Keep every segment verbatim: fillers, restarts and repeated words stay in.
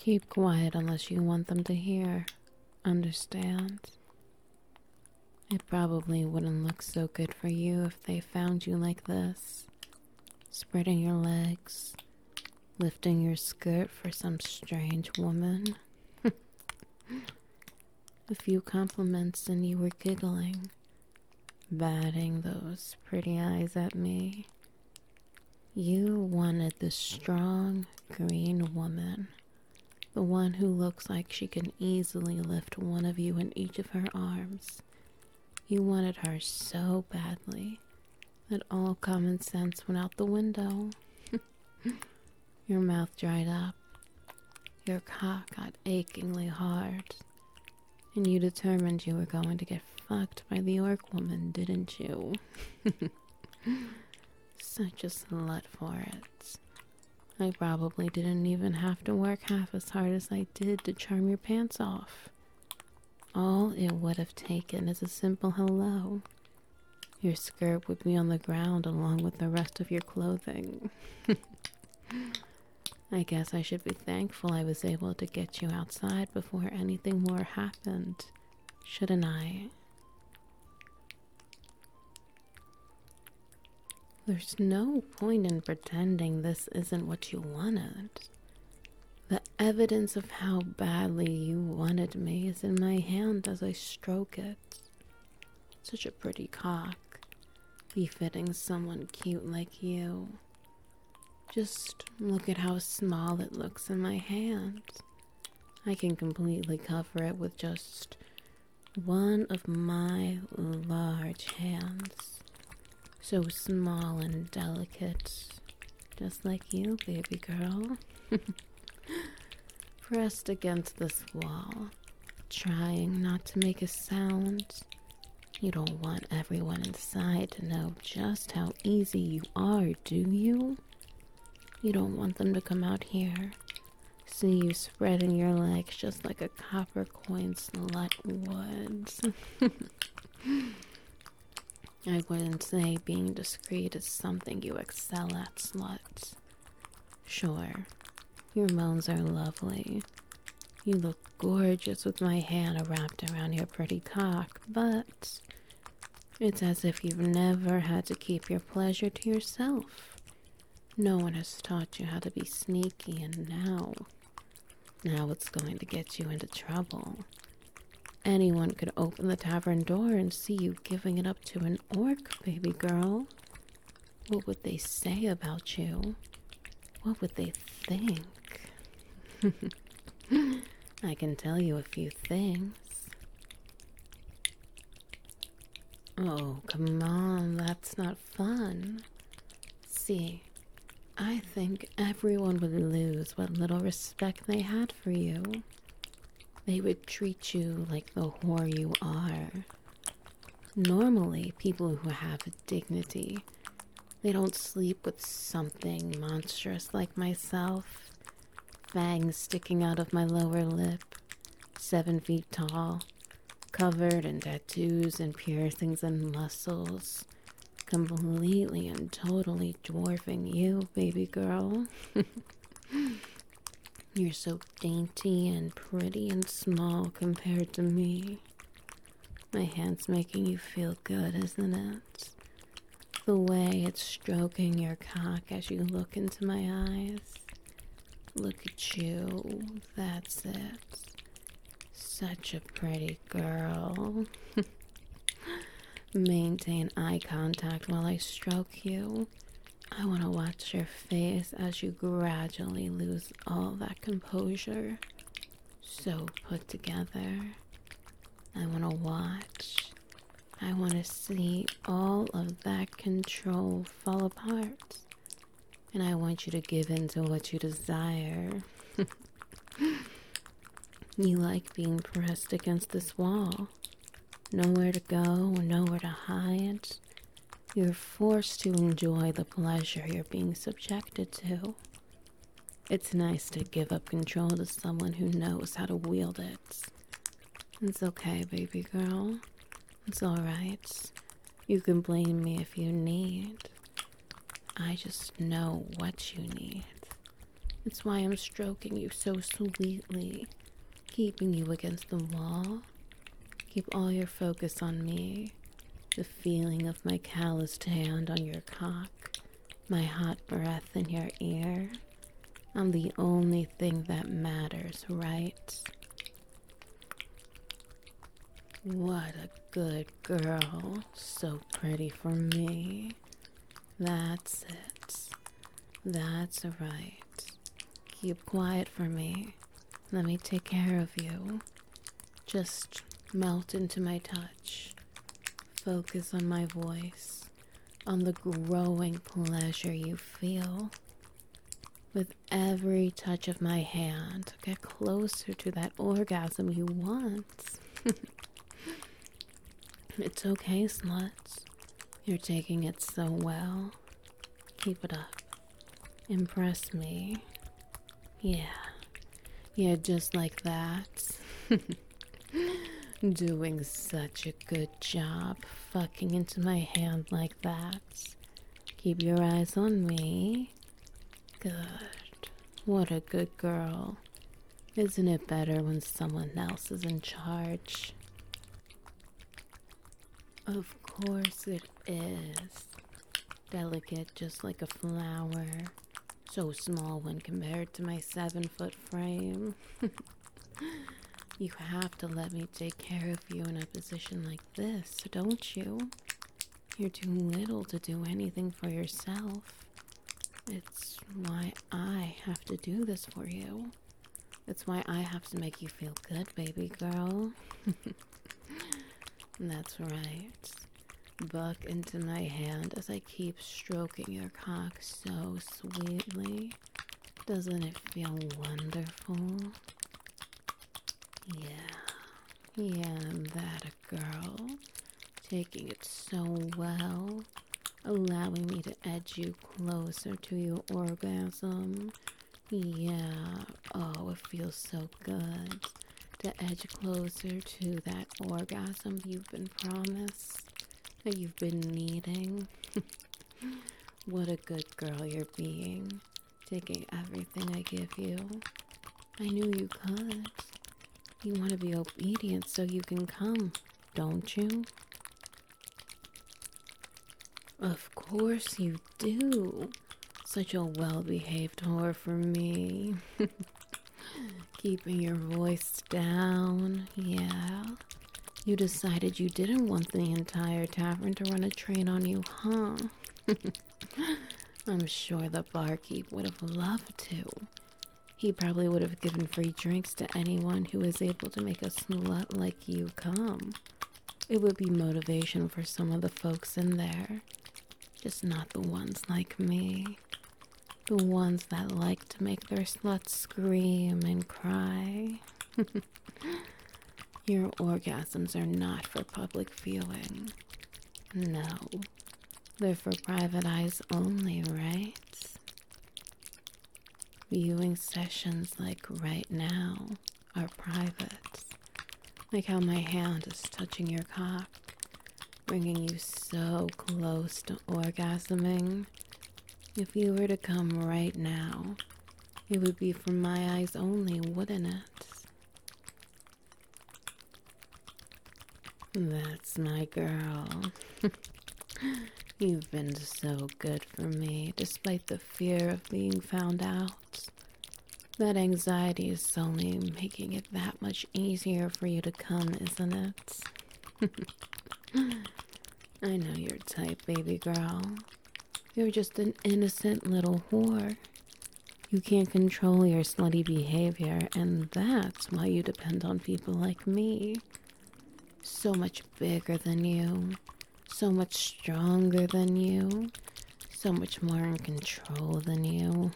Keep quiet unless you want them to hear. Understand? It probably wouldn't look so good for you if they found you like this, spreading your legs, lifting your skirt for some strange woman. A few compliments and you were giggling, batting those pretty eyes at me. You wanted the strong, green woman, the one who looks like she can easily lift one of you in each of her arms. You wanted her so badly that all common sense went out the window. Your mouth dried up, your cock got achingly hard, and you determined you were going to get fucked by the orc woman, didn't you? Such a slut for it. I probably didn't even have to work half as hard as I did to charm your pants off. All it would have taken is a simple hello. Your skirt would be on the ground along with the rest of your clothing. I guess I should be thankful I was able to get you outside before anything more happened, shouldn't I? There's no point in pretending this isn't what you wanted. The evidence of how badly you wanted me is in my hand as I stroke it. Such a pretty cock, befitting someone cute like you. Just look at how small it looks in my hand. I can completely cover it with just one of my large hands. So small and delicate, just like you, baby girl. Pressed against this wall, trying not to make a sound. You don't want everyone inside to know just how easy you are, do you? You don't want them to come out here, see you spreading your legs just like a copper coin slut would. I wouldn't say being discreet is something you excel at, slut. Sure, your moans are lovely. You look gorgeous with my hand wrapped around your pretty cock, but it's as if you've never had to keep your pleasure to yourself. No one has taught you how to be sneaky, and now, now it's going to get you into trouble. Anyone could open the tavern door and see you giving it up to an orc, baby girl. What would they say about you? What would they think? I can tell you a few things. Oh, come on, that's not fun. See, I think everyone would lose what little respect they had for you. They would treat you like the whore you are. Normally, people who have dignity, they don't sleep with something monstrous like myself. Fangs sticking out of my lower lip, seven feet tall, covered in tattoos and piercings and muscles, completely and totally dwarfing you, baby girl. You're so dainty and pretty and small compared to me. My hand's making you feel good, isn't it? The way it's stroking your cock as you look into my eyes. Look at you, that's it. Such a pretty girl. Maintain eye contact while I stroke you. I want to watch your face as you gradually lose all that composure. So put together. I want to watch. I want to see all of that control fall apart. And I want you to give in to what you desire. You like being pressed against this wall. Nowhere to go, nowhere to hide. You're forced to enjoy the pleasure you're being subjected to. It's nice to give up control to someone who knows how to wield it. It's okay, baby girl. It's alright. You can blame me if you need. I just know what you need. It's why I'm stroking you so sweetly, keeping you against the wall. Keep all your focus on me, the feeling of my calloused hand on your cock, my hot breath in your ear. I'm the only thing that matters, right? What a good girl. So pretty for me. That's it. That's right. Keep quiet for me. Let me take care of you. Just melt into my touch. Focus on my voice, on the growing pleasure you feel. With every touch of my hand, get closer to that orgasm you want. It's okay, sluts. You're taking it so well. Keep it up. Impress me. Yeah. Yeah, just like that. Doing such a good job fucking into my hand like that. Keep your eyes on me. Good. What a good girl. Isn't it better when someone else is in charge? Of course it is. Delicate just like a flower. So small when compared to my seven foot frame. You have to let me take care of you in a position like this, don't you? You're too little to do anything for yourself. It's why I have to do this for you. It's why I have to make you feel good, baby girl. That's right. Buck into my hand as I keep stroking your cock so sweetly. Doesn't it feel wonderful? Yeah, yeah, I'm that a girl. Taking it so well. Allowing me to edge you closer to your orgasm. Yeah, oh, it feels so good to edge closer to that orgasm you've been promised, that you've been needing. What a good girl you're being, taking everything I give you. I knew you could. You want to be obedient so you can come, don't you? Of course you do. Such a well-behaved whore for me. Keeping your voice down, yeah. You decided you didn't want the entire tavern to run a train on you, huh? I'm sure the barkeep would have loved to. He probably would have given free drinks to anyone who was able to make a slut like you come. It would be motivation for some of the folks in there. Just not the ones like me. The ones that like to make their sluts scream and cry. Your orgasms are not for public viewing. No, they're for private eyes only, right? Viewing sessions like right now are private. Like how my hand is touching your cock, bringing you so close to orgasming. If you were to come right now, it would be for my eyes only, wouldn't it? That's my girl. You've been so good for me, despite the fear of being found out. That anxiety is only making it that much easier for you to come, isn't it? I know your type, baby girl. You're just an innocent little whore. You can't control your slutty behavior, and that's why you depend on people like me. So much bigger than you, so much stronger than you, so much more in control than you.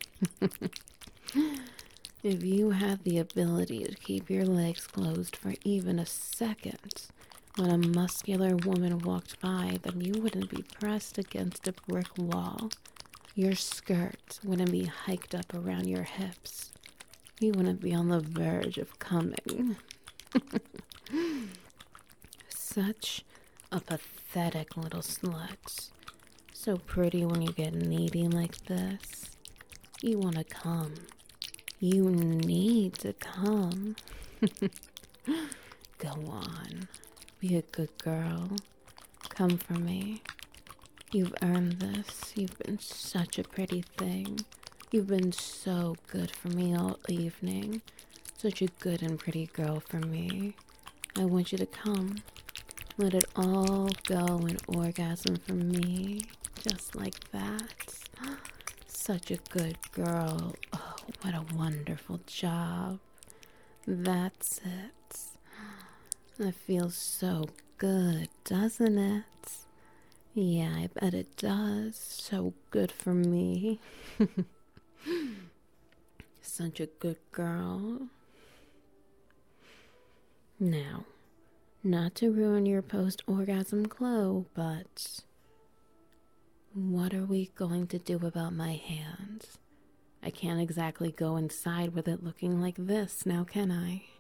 If you had the ability to keep your legs closed for even a second when a muscular woman walked by, then you wouldn't be pressed against a brick wall. Your skirt wouldn't be hiked up around your hips. You wouldn't be on the verge of coming. Such a pathetic little slut. So pretty when you get needy like this. You want to come. You need to come. Go on. Be a good girl. Come for me. You've earned this. You've been such a pretty thing. You've been so good for me all evening. Such a good and pretty girl for me. I want you to come. Let it all go in orgasm for me. Just like that. Such a good girl. Oh, what a wonderful job. That's it. That feels so good, doesn't it? Yeah, I bet it does. So good for me. Such a good girl. Now, not to ruin your post-orgasm glow, but what are we going to do about my hand? I can't exactly go inside with it looking like this now, can I?